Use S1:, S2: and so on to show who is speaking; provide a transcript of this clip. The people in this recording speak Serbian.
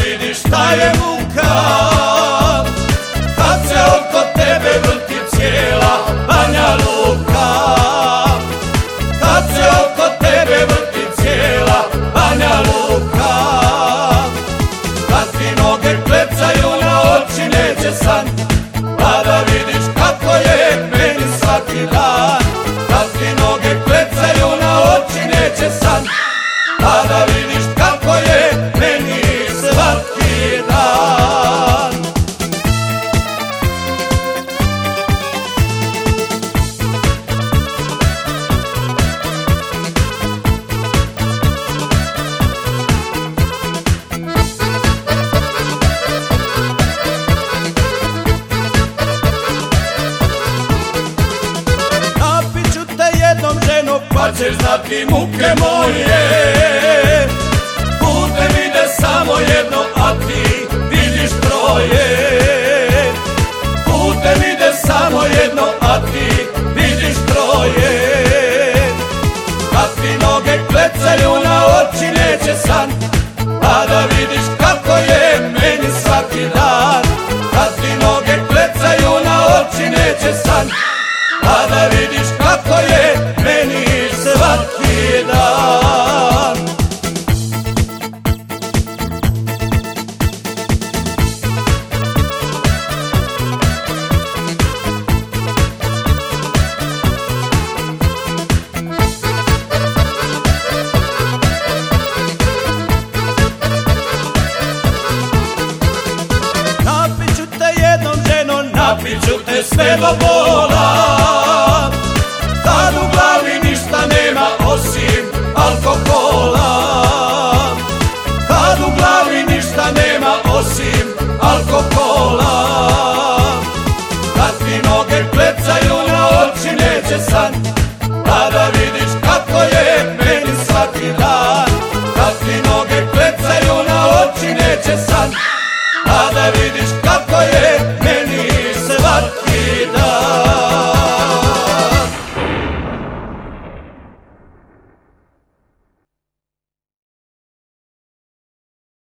S1: vidiš šta je muka, kad se oko tebe vrti cijela Banja Luka. Kad se oko tebe vrti cijela Banja Luka. Kad ti noge klecaju na oči neće san, pa da vidiš kako je meni svaki dan. Kad ti noge klecaju na oči neće san, pa da vidiš kako je meni svaki dan. Napiću te jednom ženo pa ćeš znati muke moje. Putem ide samo jedno, a ti vidiš troje. Putem ide samo jedno, a ti vidiš troje. Kad ti noge klecaju na oči neće san, pa da vidiš kako je meni svaki dan. Kad ti noge klecaju na oči neće san, pa da vidiš kako je meni svaki dan. Napiću te jednom ženo, napiću te sve do bola. Kad u glavi ništa nema osim alkohola. Kad u glavi ništa nema osim alkohola.